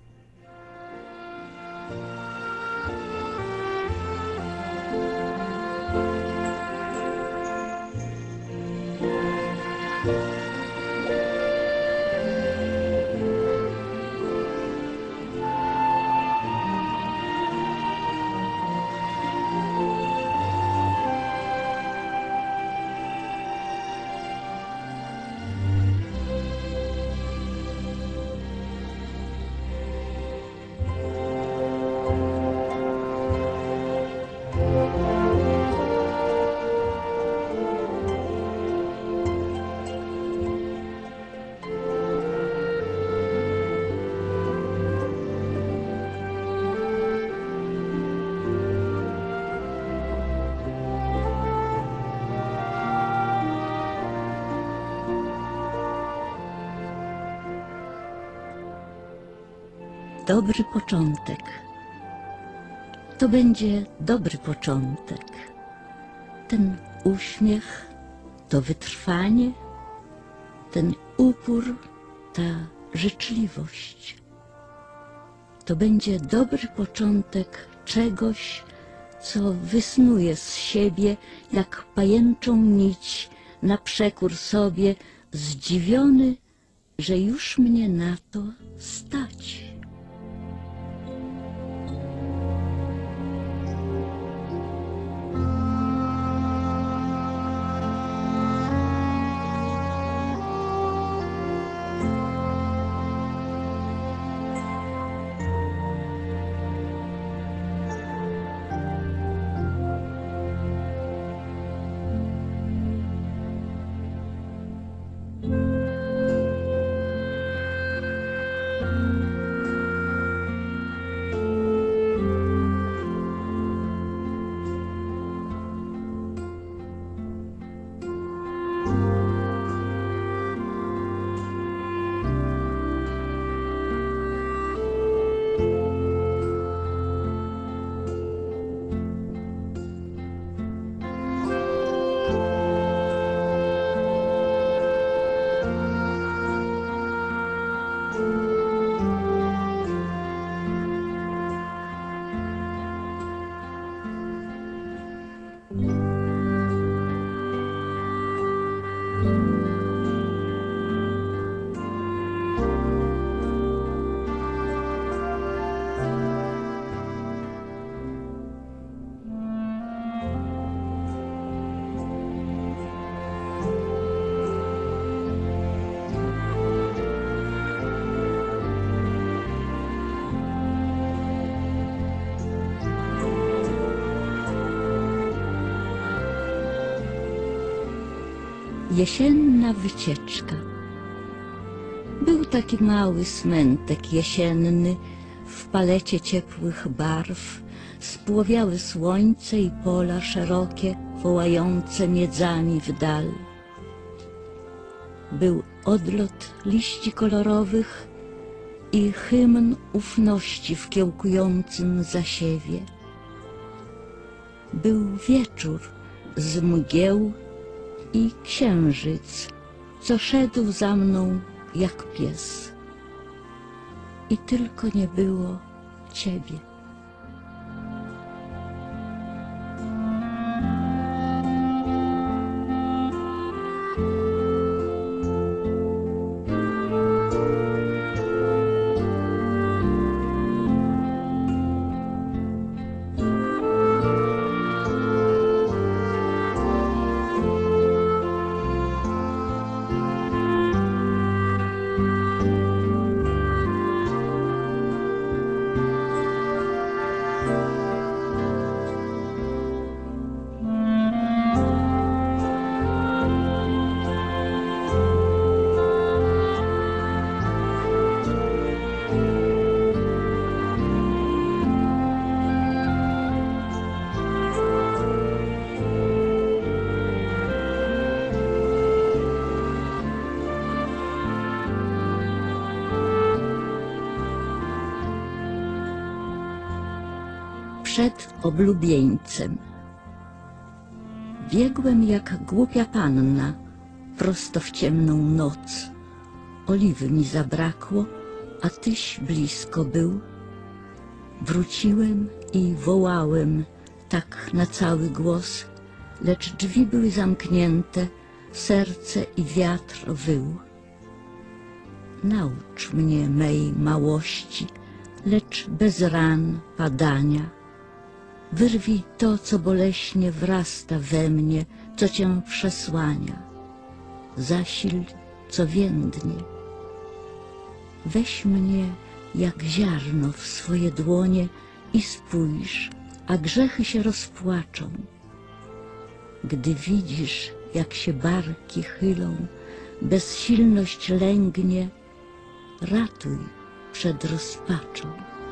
Dobry początek. To będzie dobry początek. Ten uśmiech, to wytrwanie, ten upór, ta życzliwość. To będzie dobry początek czegoś, co wysnuje z siebie jak pajęczą nić na przekór sobie, zdziwiony, że już mnie na to stać. Jesienna wycieczka. Był taki mały smętek jesienny, w palecie ciepłych barw, spłowiały słońce i pola szerokie, wołające miedzami w dal. Był odlot liści kolorowych i hymn ufności w kiełkującym zasiewie. Był wieczór z mgieł i księżyc, co szedł za mną jak pies. I tylko nie było Ciebie. przed oblubieńcem. Biegłem jak głupia panna prosto w ciemną noc. Oliwy mi zabrakło, a tyś blisko był. Wróciłem i wołałem tak na cały głos, lecz drzwi były zamknięte, serce i wiatr wył. Naucz mnie mej małości, lecz bez ran, padania. Wyrwij to, co boleśnie wrasta we mnie, co cię przesłania. Zasil, co więdnie. Weź mnie jak ziarno w swoje dłonie i spójrz, a grzechy się rozpłaczą. Gdy widzisz, jak się barki chylą, bezsilność lęgnie, ratuj przed rozpaczą.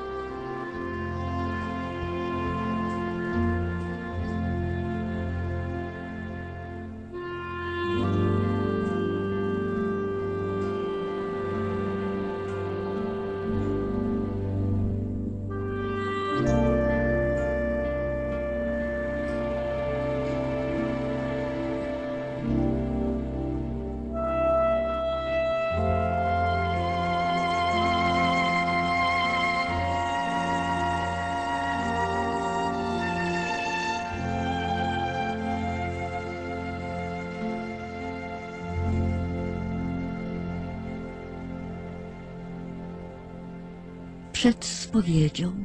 Przed spowiedzią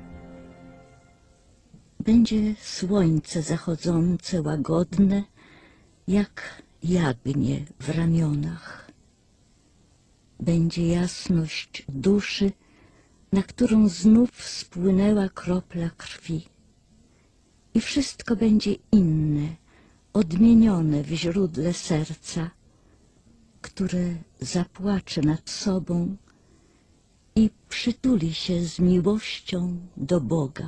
będzie słońce zachodzące łagodne, jak jagnię w ramionach. Będzie jasność duszy, na którą znów spłynęła kropla krwi. I wszystko będzie inne, odmienione w źródle serca, które zapłacze nad sobą i przytuli się z miłością do Boga.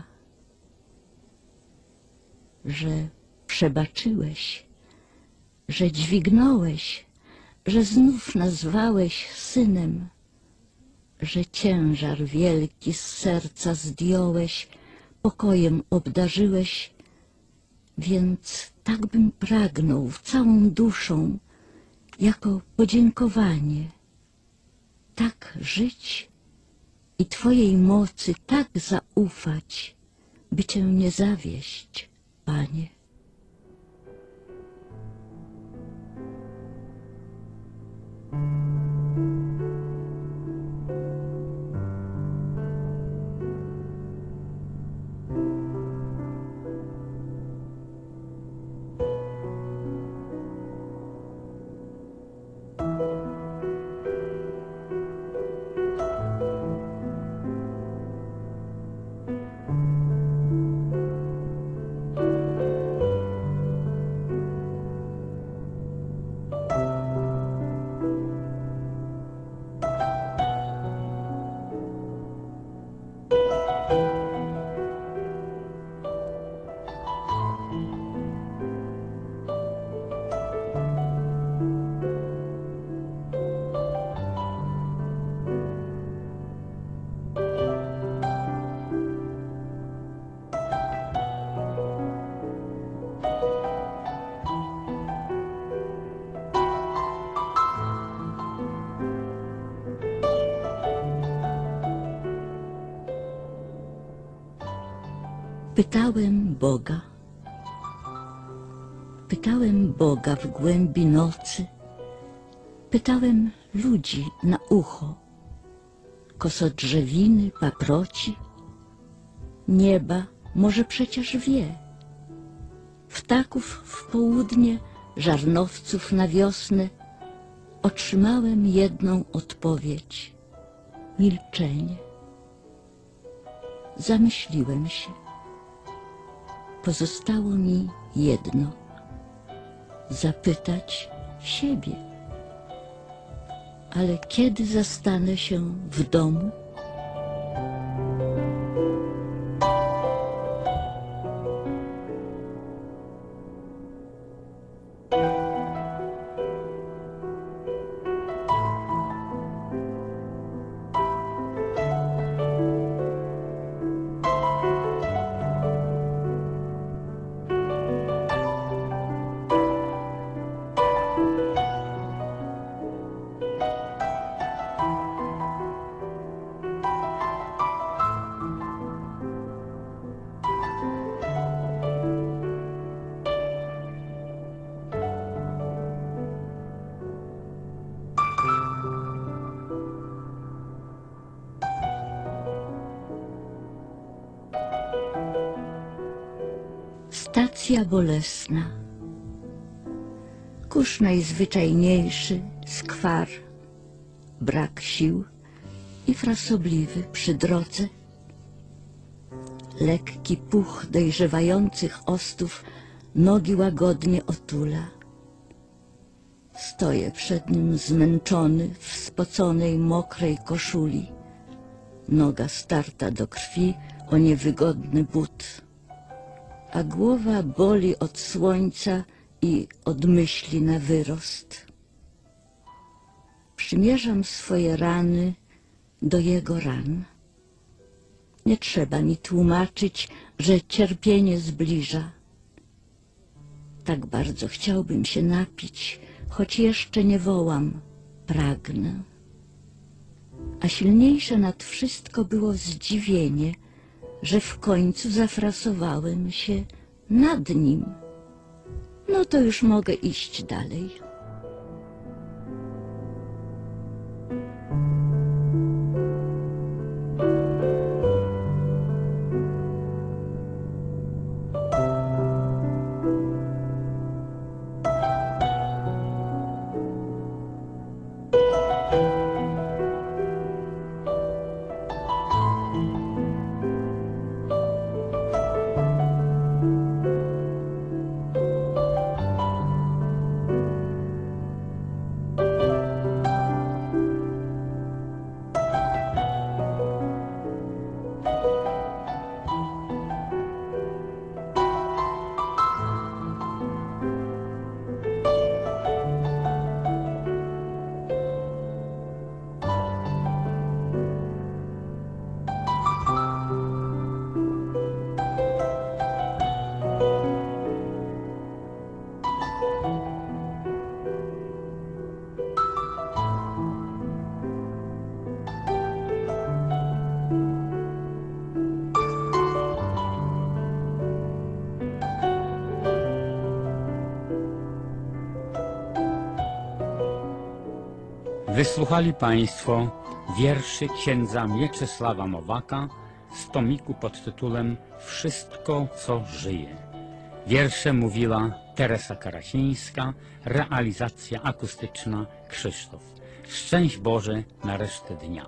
Że przebaczyłeś, że dźwignąłeś, że znów nazwałeś synem, że ciężar wielki z serca zdjąłeś, pokojem obdarzyłeś, więc tak bym pragnął całą duszą, jako podziękowanie, tak żyć i Twojej mocy tak zaufać, by Cię nie zawieść, Panie. Pytałem Boga w głębi nocy, pytałem ludzi na ucho, kosodrzewiny, paproci, nieba może przecież wie, ptaków w południe, żarnowców na wiosnę, otrzymałem jedną odpowiedź – milczenie. Zamyśliłem się. Pozostało mi jedno – zapytać siebie. Ale kiedy zastanę się w domu? Audycja bolesna. Kurz najzwyczajniejszy, skwar, brak sił i frasobliwy przy drodze. Lekki puch dojrzewających ostów nogi łagodnie otula. Stoję przed nim zmęczony w spoconej, mokrej koszuli. Noga starta do krwi o niewygodny but, a głowa boli od słońca i od myśli na wyrost. Przymierzam swoje rany do jego ran. Nie trzeba mi tłumaczyć, że cierpienie zbliża. Tak bardzo chciałbym się napić, choć jeszcze nie wołam, pragnę. A silniejsze nad wszystko było zdziwienie, że w końcu zafrasowałem się nad nim. No to już mogę iść dalej. Wysłuchali Państwo wierszy księdza Mieczysława Mowaka z tomiku pod tytułem Wszystko, co żyje. Wiersze mówiła Teresa Karasińska, realizacja akustyczna Krzysztof. Szczęść Boże na resztę dnia.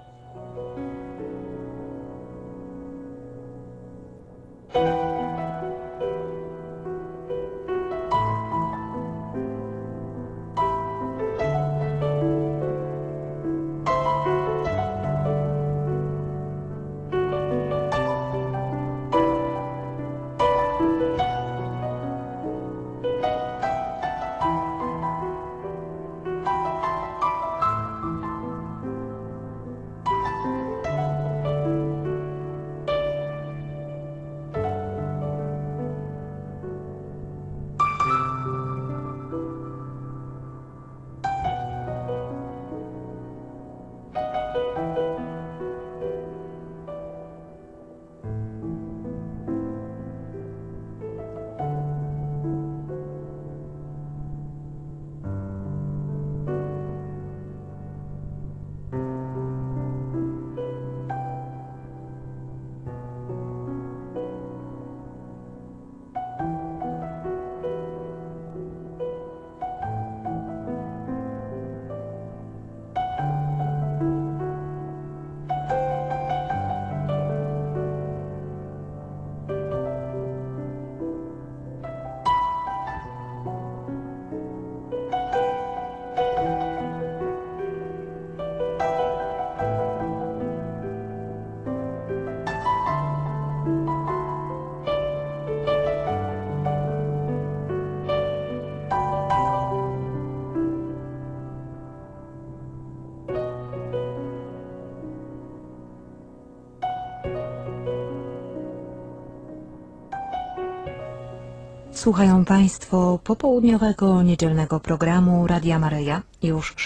Słuchają Państwo popołudniowego niedzielnego programu Radia Maryja, już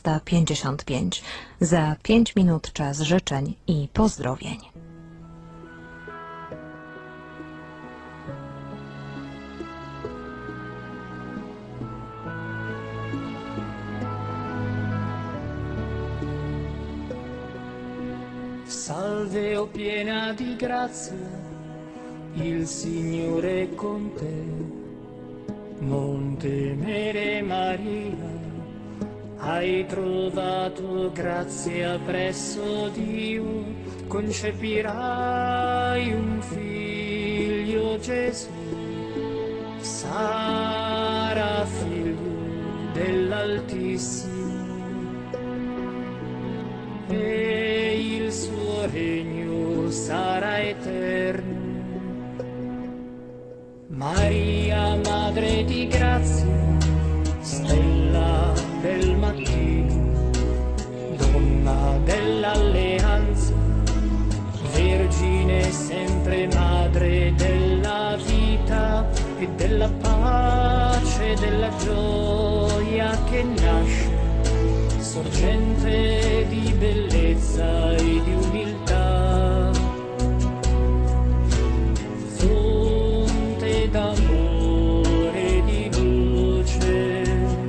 16:55. Za 5 minut czas życzeń i pozdrowień. Salve, o piena di grazia, il Signore è con te. Non temere Maria, hai trovato grazia presso Dio, concepirai un figlio Gesù, sarà figlio dell'Altissimo e il suo regno sarà eterno. Maria, Madre di grazia, stella del mattino, donna dell'alleanza, vergine sempre madre della vita e della pace e della gioia che nasce, sorgente di bellezza e di umiltà, fonte d'amore e di luce.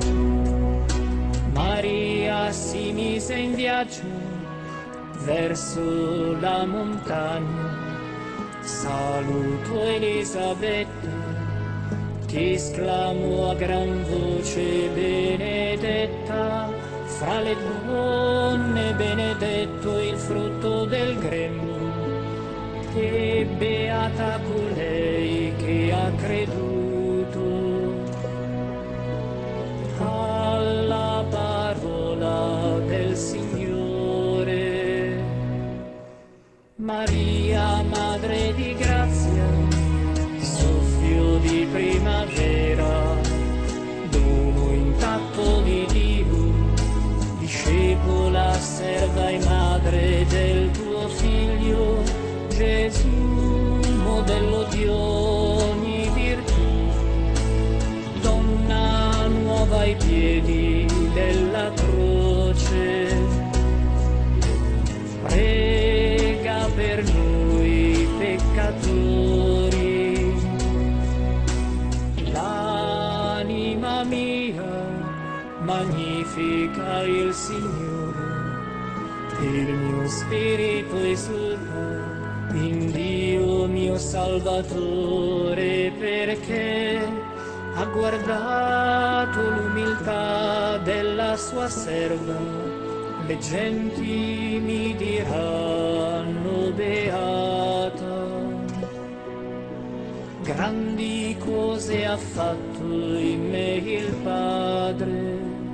Maria si mise in viaggio verso la montagna, salutò Elisabetta, che esclamò a gran voce benedetta, fra le donne benedetto il frutto del grembo, e beata colei che ha creduto alla parola del Signore. Maria, Madre di grazia, soffio di primavera, dono intatto di Dio, discepola, serva e madre del tuo Figlio Gesù, modello di ogni virtù, donna nuova ai piedi della croce, prega per noi peccatori. L'anima mia magnifica il Signore, il mio spirito esulta in Dio mio Salvatore, perché ha guardato l'umiltà della sua serva. Le genti mi diranno beata, grandi cose ha fatto in me il Padre.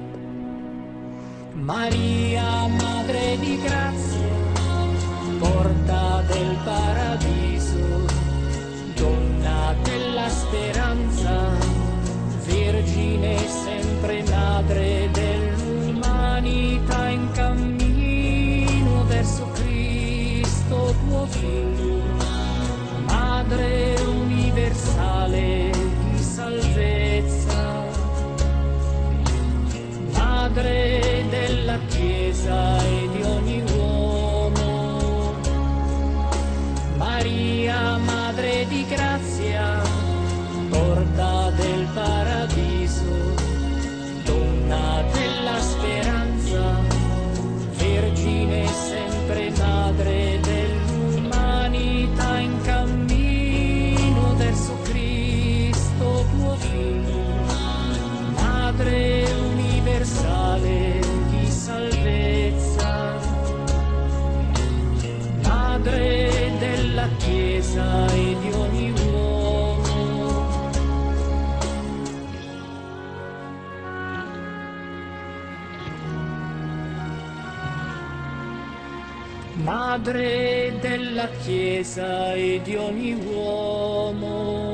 Maria, Madre di grazia, porta del paradiso, donna della speranza, vergine sempre madre dell'umanità, in cammino verso Cristo tuo Figlio, madre universale di salvezza, madre della Chiesa e di ogni uomo. Maria, Madre di grazia, porta del paradiso, donna della speranza, vergine sempre madre dell'umanità, in cammino verso Cristo tuo Figlio, madre universale di salvezza, madre della Chiesa e di ogni uomo. Madre della Chiesa e di ogni uomo.